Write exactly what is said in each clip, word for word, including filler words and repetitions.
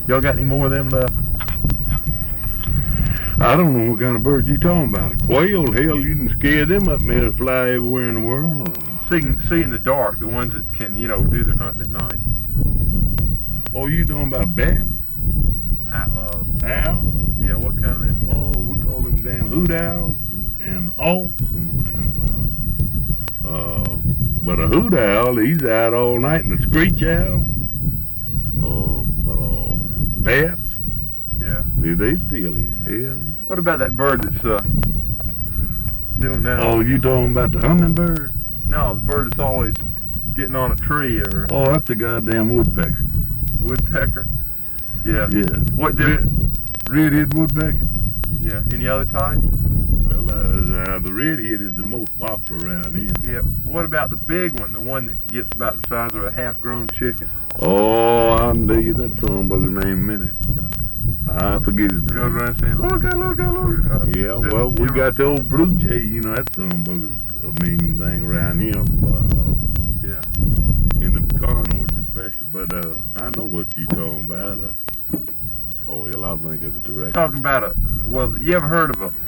Y'all got any more of them left? I don't know what kind of birds you talking about. A quail, hell, you can scare them up and they'll fly everywhere in the world. Or... See, see in the dark, the ones that can, you know, do their hunting at night. Oh, you talking about bats? Uh, Owls? Yeah, what kind of them you got? Oh, we call them damn hoot owls and, and hawks and, and uh, uh, but a hoot owl, he's out all night, and a screech owl, uh, uh, bats, Yeah. they, they steal him. Hell yeah. What about that bird that's uh doing that? Oh, you talking about the hummingbird? No, the bird that's always getting on a tree or Oh, that's a goddamn woodpecker. woodpecker. Yeah. Yeah. What different? Red-headed woodpecker. Yeah. Any other type? Well, uh, uh, the redhead is the most popular around here. Yeah. What about the big one, the one that gets about the size of a half-grown chicken? Oh, I'll tell you that son bugger name in a minute. I forget his Goes name. around saying, "Look, look, look." Uh, Yeah, well, we got the old blue jay. You know, that son bugger's a mean thing around here. Uh, Yeah. in the carnivores especially. But uh, I know what you talking about. Uh, oh, well, I'll think of it directly. Talking about a. Well, you ever heard of a?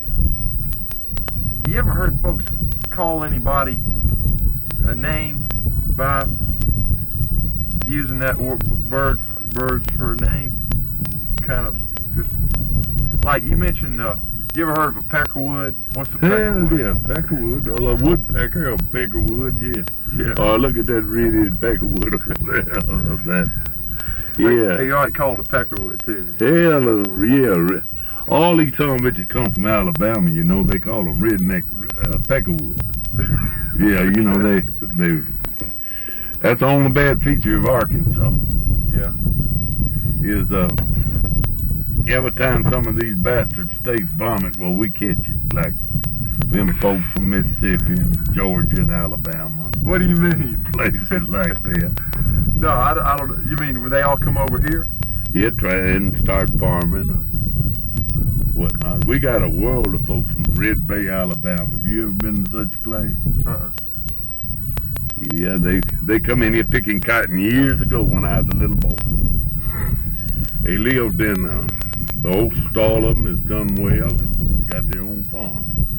You ever heard folks call anybody a name by using that wor- bird birds for a name? Kind of just like you mentioned. Uh, you ever heard of a peckerwood? What's a Hell peckerwood? yeah, peckerwood, or a woodpecker, or peckerwood, yeah. Yeah. Oh, look at that red-headed peckerwood over there. Oh, that. They, Yeah. they like called a peckerwood too. Hell, uh, yeah. re- All these son of bitches come from Alabama, you know, they call them redneck uh, peckerwood. Yeah, you know, they, they, that's the only bad feature of Arkansas, Yeah. is, uh, every time some of these bastard states vomit, well, we catch it, like them folks from Mississippi and Georgia and Alabama, What do you mean? places like that. No, I, don't- I don't. You mean when they all come over here? Yeah, try and start farming or whatnot. We got a world of folks from Red Bay, Alabama. Have you ever been to such a place? Uh-uh. Yeah, they they come in here picking cotton years ago when I was a little boy. They lived in, uh, most all of them has done well and got their own farm.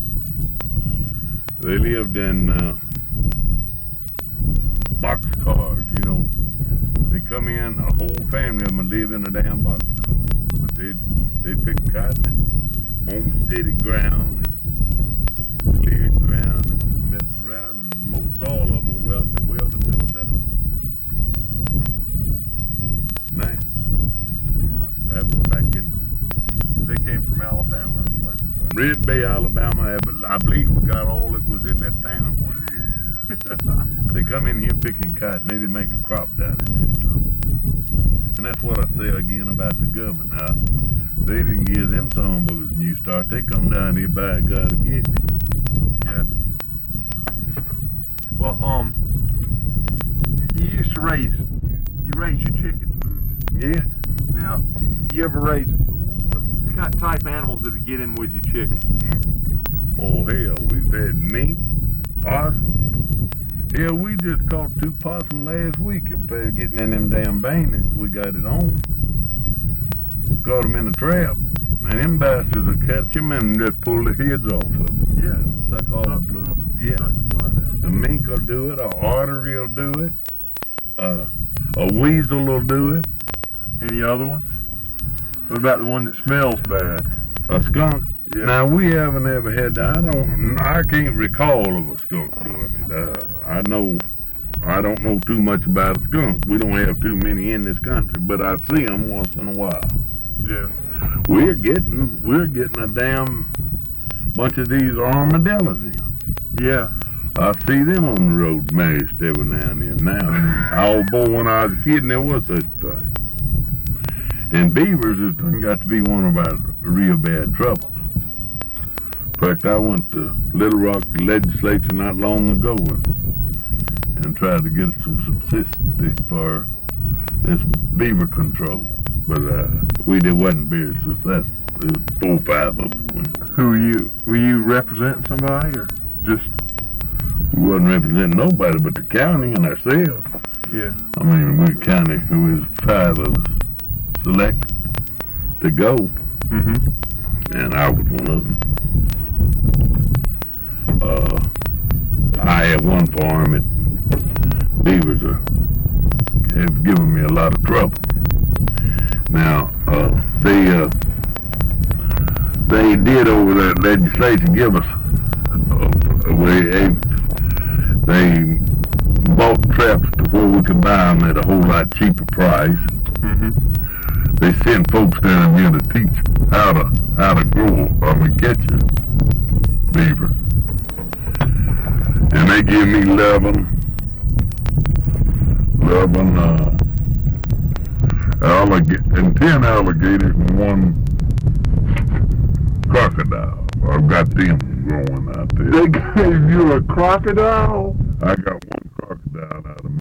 They lived in uh, boxcars, you know. They come in, a whole family of them live in a damn boxcar. But they they pick cotton and homesteaded ground and cleared ground and messed around, and most all of them are wealthy and well-to-do citizens. Now, that was back in They came from Alabama or places like that. Red Bay, Alabama. I believe we got all that was in that town one year. They come in here picking cotton. They didn't make a crop down in there or something. And that's what I say again about the government. Now, they didn't give them some boys a new start. They come down here by God to get them. Yeah. Well, um, you used to raise, you raise your chickens. Yeah. Now, you ever raise, what kind of type animals did it get in with your chickens? Oh, hell, we've had mink, possum. Hell, we just caught two possum last week up there getting in them damn bandits. We got it on. Caught them in a trap. And them bastards will catch them and just pull the heads off of them. Yeah, suck all the blood. Yeah. Suck the blood out. A mink will do it, a artery will do it, uh, a weasel will do it, Any other ones? What about the one that smells bad? a skunk. Yeah. Now, we haven't ever had that. I don't, I can't recall of a skunk doing it. Uh, I know, I don't know too much about a skunk. We don't have too many in this country, but I see them once in a while. Yeah. We're getting, we're getting a damn bunch of these armadillos in. Yeah. I see them on the road mashed every now and then now. Oh boy, when I was a kid, there was such a thing. And beavers has done got to be one of our real bad troubles. In fact, I went to Little Rock legislature not long ago and, and tried to get some subsistence for this beaver control. But uh, we did wasn't very successful. There was four or five of them. Who were you? Were you representing somebody or just? We wasn't representing nobody but the county and ourselves. Yeah. I mean, we county, it was five of us. selected to go, Mm-hmm. and I was one of them. Uh, I had one farm that beavers are, have given me a lot of trouble. Now, uh, they uh, they did over that legislation give us uh, we they bought traps to where we could buy them at a whole lot cheaper price. Mm-hmm. They sent folks down here to teach how to how to grow, I mean catch a beaver, and they give me eleven, eleven uh, allig- and ten alligators and one crocodile. I've got them growing out there. They gave you a crocodile? I got